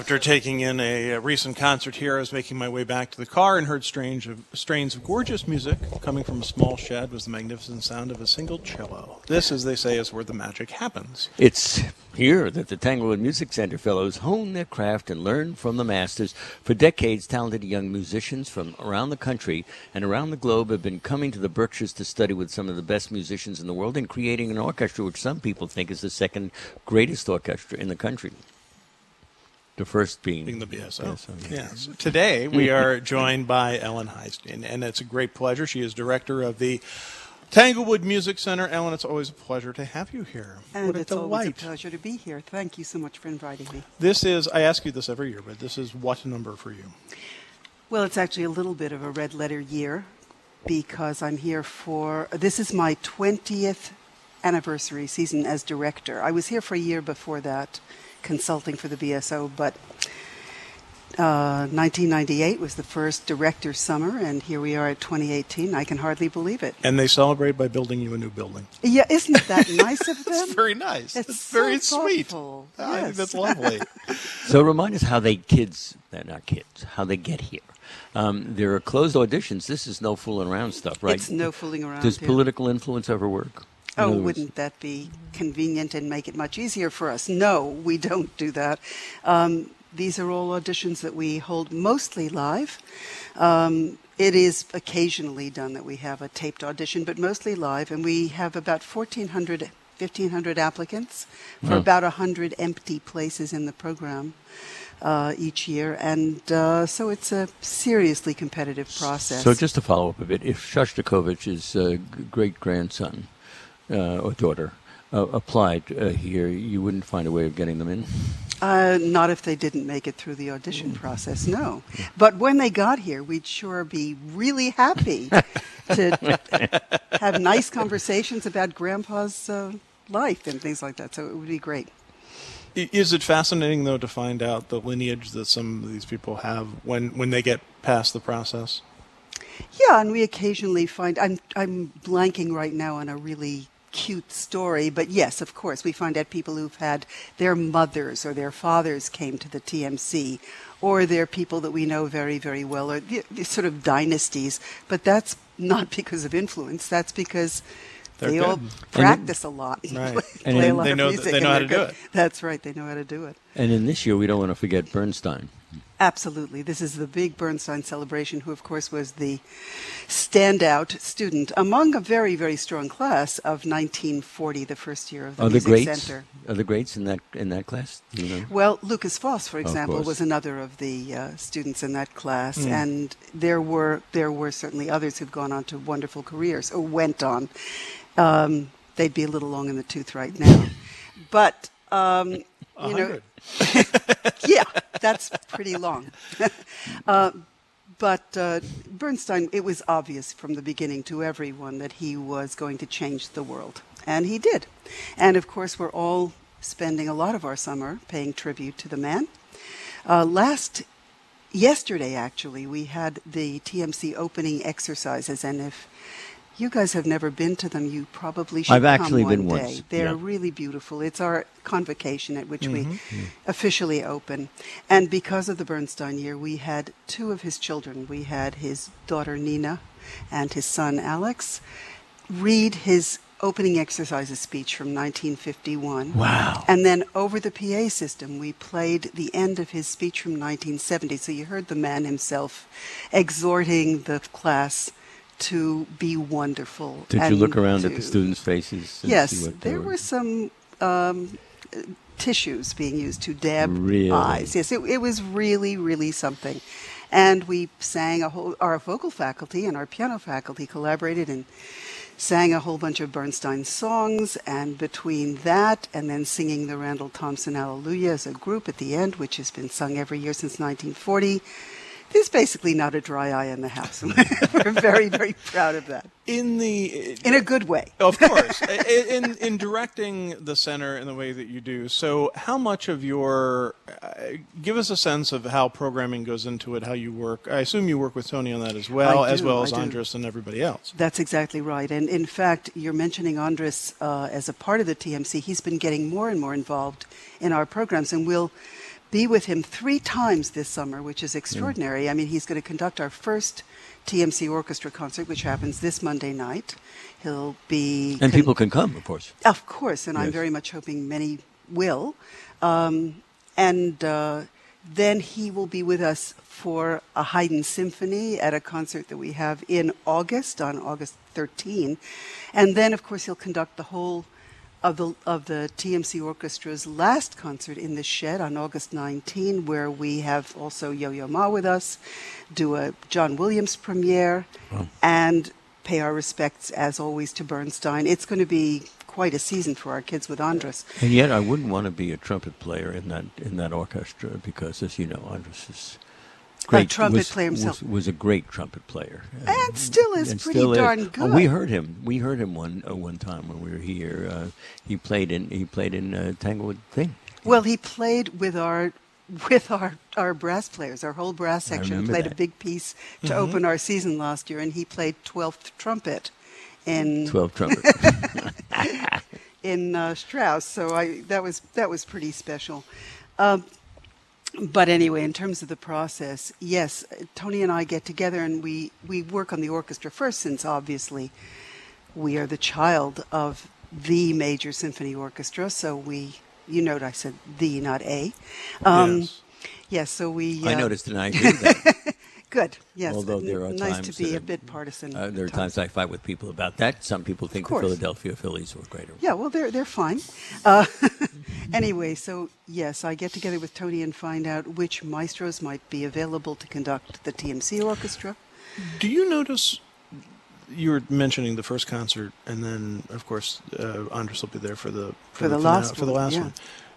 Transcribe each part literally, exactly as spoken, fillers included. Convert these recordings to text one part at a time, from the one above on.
After taking in a, a recent concert here, I was making my way back to the car and heard strange of, strains of gorgeous music. Coming from a small shed was the magnificent sound of a single cello. This, as they say, is where the magic happens. It's here that the Tanglewood Music Center fellows hone their craft and learn from the masters. For decades, talented young musicians from around the country and around the globe have been coming to the Berkshires to study with some of the best musicians in the world and creating an orchestra which some people think is the second greatest orchestra in the country. The first being, being the B S O. B S O yeah. Yes. Today, we are joined by Ellen Heisteen, and it's a great pleasure. She is director of the Tanglewood Music Center. Ellen, it's always a pleasure to have you here. And what a it's delight. always a pleasure to be here. Thank you so much for inviting me. This is, I ask you this every year, but this is what number for you? Well, it's actually a little bit of a red letter year because I'm here for, this is my twentieth anniversary season as director. I was here for a year before that, consulting for the B S O, but uh, nineteen ninety-eight was the first director summer, and here we are at twenty eighteen. I can hardly believe it. And they celebrate by building you a new building. Yeah, isn't that nice of them? It's very nice. It's, It's so very sweet. thoughtful. Oh, I think Yes. that's lovely. So remind us how they kids, they're not kids, how they get here. Um, there are closed auditions. This is no fooling around stuff, right? It's no fooling around. Does here. political influence ever work? In Oh, other words- wouldn't that be convenient and make it much easier for us? No, we don't do that. Um, these are all auditions that we hold mostly live. Um, it is occasionally done that we have a taped audition, but mostly live, and we have about fourteen hundred, fifteen hundred applicants for Wow. about one hundred empty places in the program uh, each year, and uh, so it's a seriously competitive process. So just to follow up a bit, if Shostakovich's uh, g- great-grandson uh, or daughter uh, applied uh, here, you wouldn't find a way of getting them in? Uh, not if they didn't make it through the audition process, no. But when they got here, we'd sure be really happy to have nice conversations about Grandpa's uh, life and things like that. So it would be great. I- Is it fascinating, though, to find out the lineage that some of these people have when, when they get past the process? Yeah, and we occasionally find, I'm, I'm blanking right now on a really cute story, but yes, of course, we find out people who've had their mothers or their fathers came to the T M C, or they're people that we know very, very well, or the, the sort of dynasties, but that's not because of influence, that's because They're they good. all practice a lot. Right. play And a then lot they of know that music they know and how they're to do good. it. That's right, they know how to do it. And in this year, we don't want to forget Bernstein. Absolutely. This is the big Bernstein celebration, who, of course, was the standout student among a very, very strong class of nineteen forty, the first year of the Are the Music greats? Center. Are the greats in that in that class? Do you know? Well, Lucas Foss, for example, course. was another of the uh, students in that class, Mm. and there were there were certainly others who've gone on to wonderful careers, or went on. Um, they'd be a little long in the tooth right now, but um, you A know. hundred. Yeah, that's pretty long. uh, but uh, Bernstein, it was obvious from the beginning to everyone that he was going to change the world. And he did. And of course, we're all spending a lot of our summer paying tribute to the man. Uh, last, yesterday actually, we had the T M C opening exercises. And if you guys have never been to them, you probably should I've come actually one been day. once, They're yeah. really beautiful. It's our convocation at which Mhm. we officially open. And because of the Bernstein year, we had two of his children. We had his daughter Nina and his son Alex read his opening exercises speech from nineteen fifty-one. Wow. And then over the P A system, we played the end of his speech from nineteen seventy. So you heard the man himself exhorting the class to be wonderful. Did you and look around at to- the students' faces? And Yes, see what they there were some um, uh, tissues being used to dab Really? eyes. Yes, it, it was really, really something. And we sang a whole, our vocal faculty and our piano faculty collaborated and sang a whole bunch of Bernstein songs. And between that and then singing the Randall Thompson Alleluia as a group at the end, which has been sung every year since nineteen forty, there's basically not a dry eye in the house. We're very, very proud of that. In the In a good way. Of course, in in directing the center in the way that you do. So, how much of your uh, give us a sense of how programming goes into it, how you work. I assume you work with Tony on that as well, I as do, well I as do. Andres and everybody else. That's exactly right. And in fact, you're mentioning Andres uh, as a part of the T M C. He's been getting more and more involved in our programs, and we'll be with him three times this summer, which is extraordinary. Mm. I mean, he's going to conduct our first T M C Orchestra concert, which happens this Monday night. He'll be... And con- people can come, of course. Of course, and yes. I'm very much hoping many will. Um, and uh, then he will be with us for a Haydn Symphony at a concert that we have in August, on August thirteenth. And then, of course, he'll conduct the whole of the of the T M C Orchestra's last concert in the Shed on August nineteenth, where we have also Yo-Yo Ma with us, do a John Williams premiere, oh. and pay our respects, as always, to Bernstein. It's going to be quite a season for our kids with Andras. And yet I wouldn't want to be a trumpet player in that in that orchestra because, as you know, Andras is great. A trumpet was, player himself. Was, was a great trumpet player. And still is and pretty still darn is. good. Oh, we heard him. We heard him one uh, one time when we were here. Uh, he played in he played in uh, Tanglewood Thing. Well, he played with our with our, our brass players. Our whole brass section played that. a big piece to mm-hmm. open our season last year, and he played twelfth trumpet in twelfth trumpet in uh, Strauss. So I that was that was pretty special. Um, but anyway, in terms of the process, yes, Tony and I get together and we, we work on the orchestra first, since obviously we are the child of the major symphony orchestra. So we, you note I said the, not a. Um, yes. yes. So we. Uh, I noticed, and I agree with that. Good. Yes. Although there are nice times to be that, a bit partisan. Uh, there are times I fight with people about that. Some people think the Philadelphia Phillies were greater. Yeah, well, they're they're fine. Uh, anyway, so yes, I get together with Tony and find out which maestros might be available to conduct the T M C orchestra. Do you notice? You were mentioning the first concert, and then, of course, uh, Andras will be there for the for, for the, the last finale, for the last yeah. one.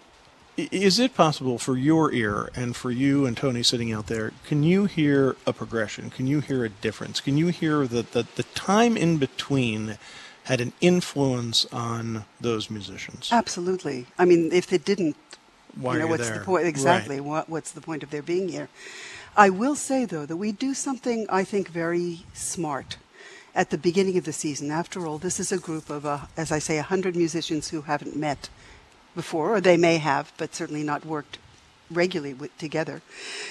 Is it possible for your ear and for you and Tony sitting out there, can you hear a progression? Can you hear a difference? Can you hear that the, the time in between had an influence on those musicians? Absolutely. I mean, if it didn't, Why you know, are you what's there? the point? Exactly. Right. What, what's the point of their being here? I will say, though, that we do something, I think, very smart at the beginning of the season. After all, this is a group of, uh, as I say, one hundred musicians who haven't met before, or they may have, but certainly not worked regularly with, together.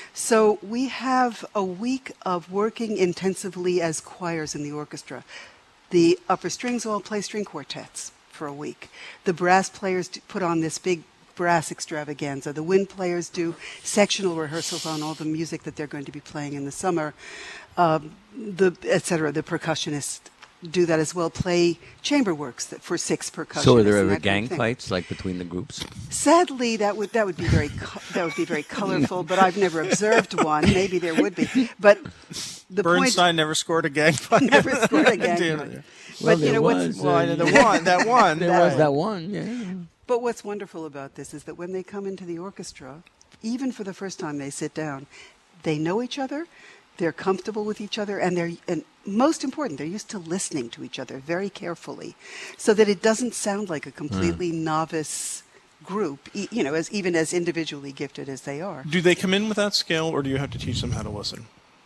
So we have a week of working intensively as choirs in the orchestra. The upper strings all play string quartets for a week. The brass players put on this big brass extravaganza. The wind players do sectional rehearsals on all the music that they're going to be playing in the summer, um, the et cetera. The percussionists do that as well, play chamber works that for six percussionists. So are there ever gang fights, like between the groups? Sadly, that would that would be very co- that would be very colorful, but I've never observed one. Maybe there would be, but the Bernstein point, never scored a gang fight. never scored a gang fight. Well, But you there know was, what's uh, Well, I know the one, that one. There That was one. that one, yeah. But what's wonderful about this is that when they come into the orchestra, even for the first time they sit down, they know each other, they're comfortable with each other, and they're, and most important, they're used to listening to each other very carefully, so that it doesn't sound like a completely mm. novice group, e- you know, as even as individually gifted as they are. Do they come in with that skill, or do you have to teach them how to listen?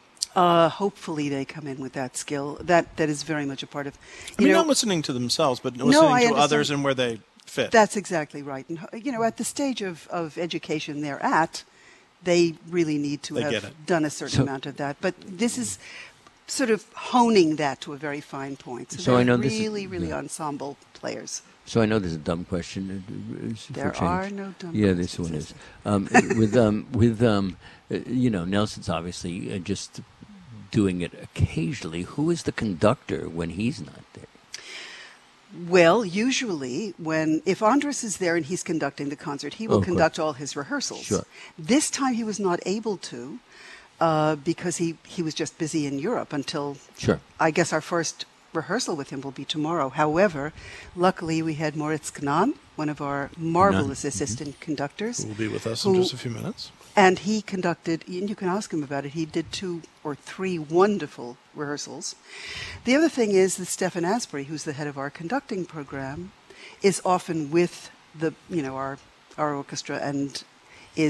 Uh, hopefully they come in with that skill. That that is very much a part of. You I mean, know, not listening to themselves, but No, listening I to understand. others and where they fit. That's exactly right. And you know, at the stage of, of education they're at, they really need to They get have it. done a certain So- amount of that. But this is sort of honing that to a very fine point. So, So they're I know this is- really, really yeah. ensemble players. So I know there's a dumb question. uh, uh, for There change. are no dumb Yeah, this questions, one is is. Um, with um, with um, uh, you know, Nelson's obviously uh, just doing it occasionally. Who is the conductor when he's not there? Well, usually when if Andras is there and he's conducting the concert, he will Oh, of course. conduct all his rehearsals. Sure. This time he was not able to uh, because he, he was just busy in Europe until Sure. I guess our first rehearsal with him will be tomorrow. However, luckily we had Moritz Knan, one of our marvelous Mm-hmm. assistant conductors. Who will be with us who- in just a few minutes. And he conducted, and you can ask him about it, he did two or three wonderful rehearsals. The other thing is that Stefan Asbury, who's the head of our conducting program, is often with the, you know, our, our orchestra and is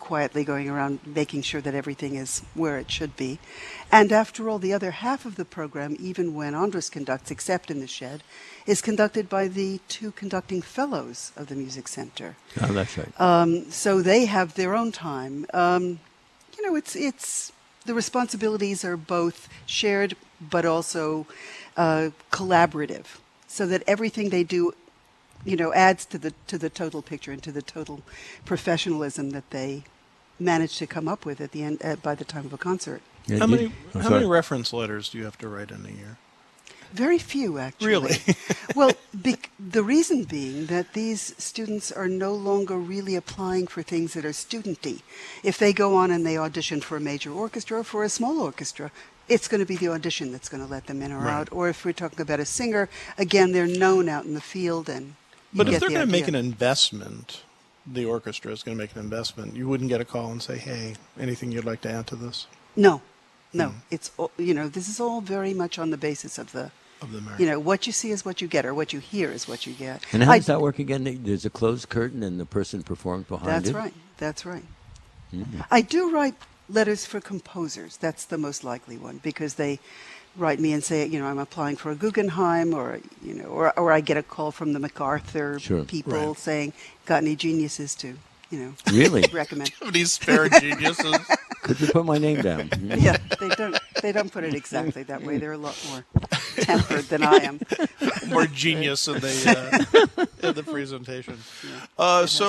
quietly going around making sure that everything is where it should be. And after all, the other half of the program, even when Andras conducts, except in the shed, is conducted by the two conducting fellows of the Music Center. Oh, that's right. Um, so they have their own time. Um, you know, it's it's the responsibilities are both shared but also uh, collaborative, so that everything they do, you know, adds to the to the total picture and to the total professionalism that they manage to come up with at the end uh, by the time of a concert. Yeah, How you- many I'm how sorry. many reference letters do you have to write in a year? Very few, actually. Really? Well, bec- the reason being that these students are no longer really applying for things that are studenty. If they go on and they audition for a major orchestra or for a small orchestra, it's going to be the audition that's going to let them in or Right. out. Or if we're talking about a singer, again, they're known out in the field and you But if get they're the going to make idea. an investment, the orchestra is going to make an investment. You wouldn't get a call and say, "Hey, anything you'd like to add to this?" No, no. Hmm. It's, all- you know, this is all very much on the basis of the, Of the merit. you know, what you see is what you get, or what you hear is what you get. And how I- does that work again? There's a closed curtain and the person performs behind That's it? right. That's right. Mhm. I do write letters for composers. That's the most likely one because they write me and say, you know, I'm applying for a Guggenheim, or you know, or or I get a call from the MacArthur Sure. people Right. saying, got any geniuses to, you know, Really? recommend. These spare geniuses. Could you put my name down? Mhm. Yeah, they don't they don't put it exactly that way. They're a lot more tempered than I am. More genius in the uh, in the presentation. Uh, so,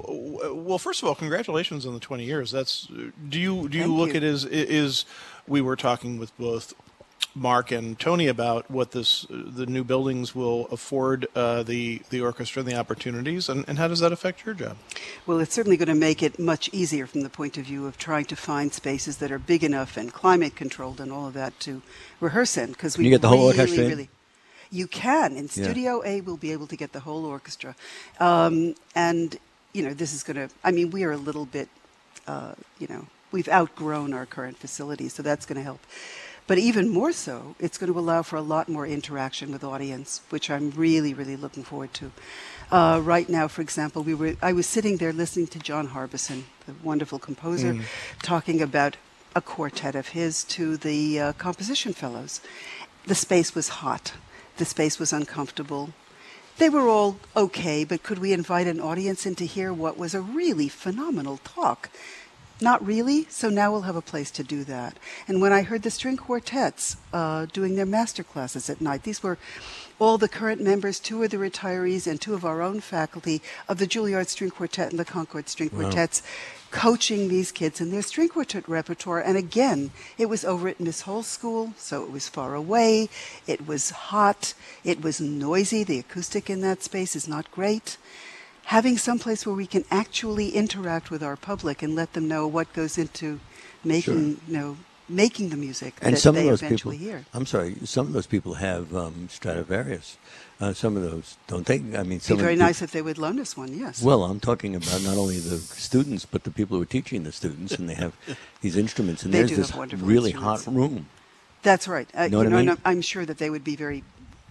w- well, first of all, congratulations on the twenty years. That's do you do you Thank look you. at it as is we were talking with both Mark and Tony about what this the new buildings will afford uh, the the orchestra and the opportunities, and, and how does that affect your job? Well, it's certainly going to make it much easier from the point of view of trying to find spaces that are big enough and climate controlled and all of that to rehearse in. Because we you get the whole really, orchestra in? really, you can in Yeah. Studio A, we'll be able to get the whole orchestra, um, and you know this is going to. I mean, we are a little bit, uh, you know, we've outgrown our current facilities, so that's going to help. But even more so, it's going to allow for a lot more interaction with audience, which I'm really, really looking forward to. Uh, right now, for example, we were I was sitting there listening to John Harbison, the wonderful composer, talking about a quartet of his to the uh, composition fellows. The space was hot. The space was uncomfortable. They were all okay, but could we invite an audience in to hear what was a really phenomenal talk? Not really, so now we'll have a place to do that. And when I heard the string quartets uh, doing their master classes at night, these were all the current members, two of the retirees, and two of our own faculty of the Juilliard String Quartet and the Concord String Quartets, coaching these kids in their string quartet repertoire. And again, it was over at Miss Hall's school, so it was far away, it was hot, it was noisy, the acoustic in that space is not great. Having some place where we can actually interact with our public and let them know what goes into making, you know, making the music And that some they of those people, eventually hear. I'm sorry, some of those people have um, Stradivarius. Uh, some of those don't they? I mean, It'd some be of very the nice if they would loan us one, yes. Well, I'm talking about not only the students, but the people who are teaching the students, and they have these instruments, and They there's do this have wonderful really instruments. hot room. That's right. Uh, Know what I you know, mean? and I'm I'm sure that they would be very,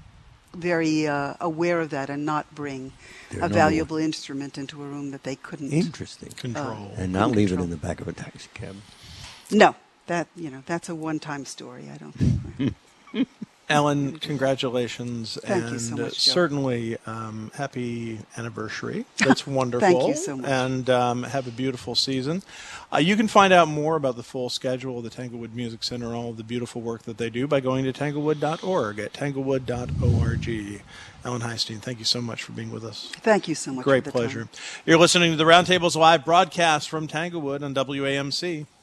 very uh, aware of that and not bring They're a number valuable instrument into a room that they couldn't. Interesting. Control. And not couldn't leave it control. in the back of a taxi cab. No, that you know that's a one-time story. I don't think. Ellen, congratulations, Thank and you so uh, much, Joe. certainly um, happy anniversary. That's wonderful. you so much. And um, have a beautiful season. Uh, you can find out more about the full schedule of the Tanglewood Music Center and all of the beautiful work that they do by going to tanglewood dot org at tanglewood dot org. Ellen Heinstein, thank you so much for being with us. Thank you so much. Great for the time. pleasure. You're listening to the Roundtable's live broadcast from Tanglewood on W A M C.